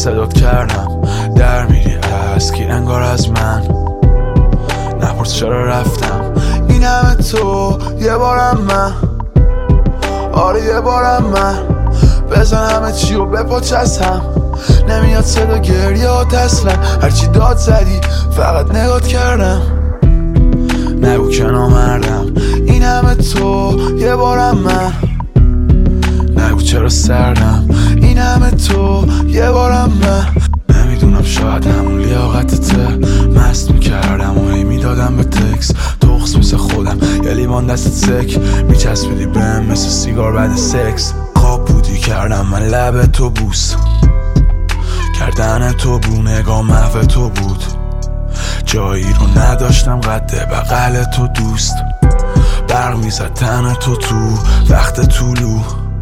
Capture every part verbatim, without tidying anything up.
صدات کردم در میری از کی انگار از من. نپرس چرا رفتم این همه تو یه بارم من، آره یه بارم من بزن همه چی و بپاچ از هم. نمیاد صدا گریات اصلا، هرچی داد زدی فقط نگات کردم. نگو که نامردم این همه تو یه بارم من. نگو چرا سردم این همه تو یه بارم من. نمیدونم شاید همون لیاقتته، مست میکردم و هی میدادم به تکس. تخص مثل خودم یه لیوان دستت سک میچسبیدی بهم مثل سیگار بعد سکس. خواب بودی کردم من لب تو بوس، کردن تو بو نگاه محو تو بود. جایی رو نداشتم قد بغل تو دوست. برق میزد تن تو تو وقت طولو،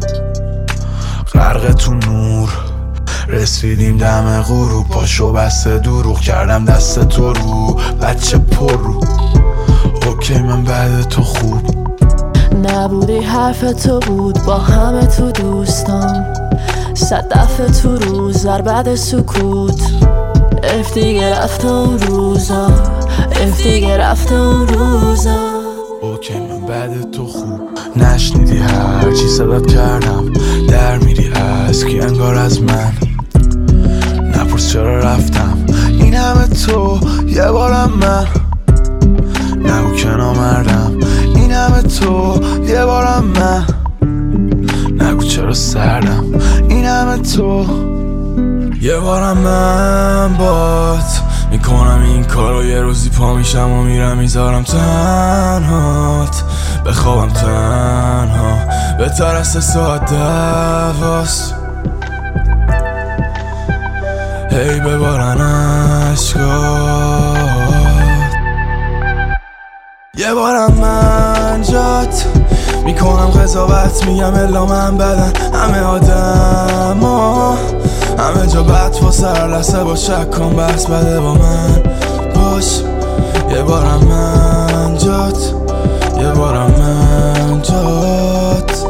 غرق تو نور رسیدیم دم غروب. پاشو بسته دروغ کردم دست تو رو بچه پر رو. اوکی من بعد تو خوب نبودی، حرف تو بود با همه تو دوستان. صد دفعه تو روز در بعد سکوت اف دیگه رفت اون روزا، اف دیگه رفت اون روزا. اوکی من بعد تو خوب نشنیدی هرچی صدات کردم در میری از کی انگار از من. نپرس چرا رفتم این همه تو یه بارم من. نگو که نامردم این همه تو یه بارم من. نگو چرا سردم این همه تو یه بارم من. بات میکنم این کارو یه روزی پا میشم و میرم میذارم تنهات. بخوابم تنها بهتر از سه ساعت دواست. هی ببارن عشقات. یه بارم من جات میکنم قضاوت، میگم الا من بدن همه آدم ها همه جا بد واسه هر لحظه با شک کن بس بده با من باش. یه بارم من جات، یه بارم من جات.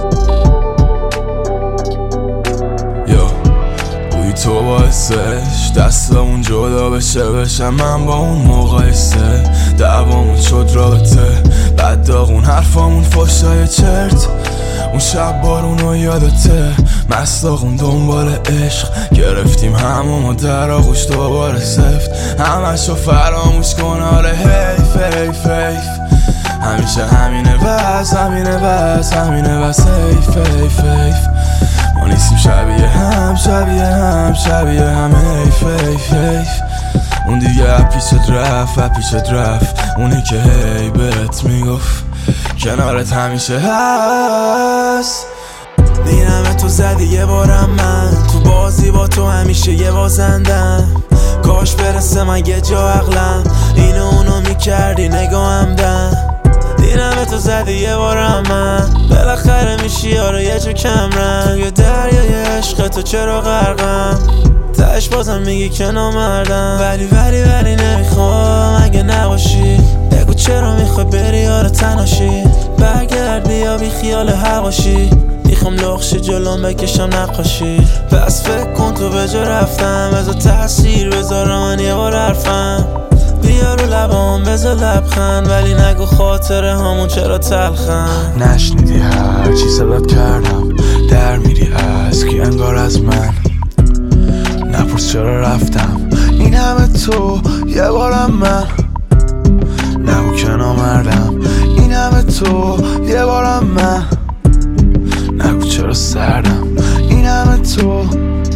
یو بوی تو باعثش دستمون جدا بشه بشم من با اون مقایسه. دعوامون شد رابطه بعد داغون حرفامون فشای چرت. اون شب بارونو یادته مستاقون دنبال عشق گرفتیم همومو در آغوش دوباره سفت. همشو فراموش کن آره حیف حیف حیف. همیشه همینه بس همینه بس همینه بس حیف حیف حیف. ما نیستیم شبیه هم شبیه هم شبیه هم حیف حیف حیف. اون دیگه پیشت رفت پیشت رفت اونی که هی بهت میگفت کنارت همیشه هست. دینم تو زدی یه بارم من، تو بازی با تو همیشه یه بازندم. کاش برسه من یه جا عقلم اینو اونو میکردی نگاهم دم. دینم تو زدی یه بارم من، بالاخره میشی یارو یه جو کمرم. توی دریای عشق تو چرا غرقم، تش بازم میگی که نامردم. ولی ولی ولی نمیخوام اگه نباشی. بگو چرا میخوای بری یارو تناشی. برگردی یا بی خیال هواشی. میخوام لخشی جلوم بکشم نقاشی. پس فکر کن تو به جا رفتم، بذار تاثیر بذارم من یه بار حرفم. بیا رو لبام بذار لبخند، ولی نگو خاطره همون چرا تلخن. نشنیدی هرچی صدات کردم در میری از کی انگار از من. نپرس چرا رفتم این همه تو یه بارم من. نگو که نامردم این همه تو یه بارم من. نگو چرا سردم این همه تو.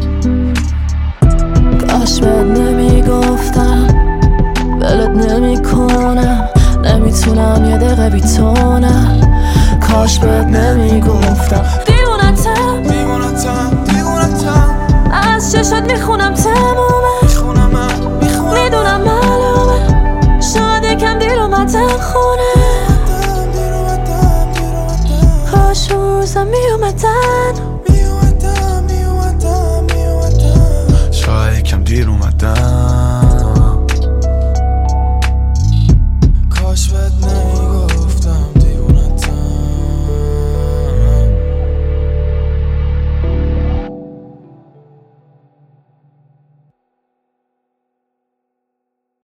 کاش بهت نمیگفتم ولت نمی کنم، نمیتونم یه دقیقه بیتونم. کاش بهت نمیگفتم دیوونتم دیوونتم دیوونتم. از چشات میخونم تمومه، میدونم معلومه شاید یکم دیر اومدم خونه. کاش روزم میومدن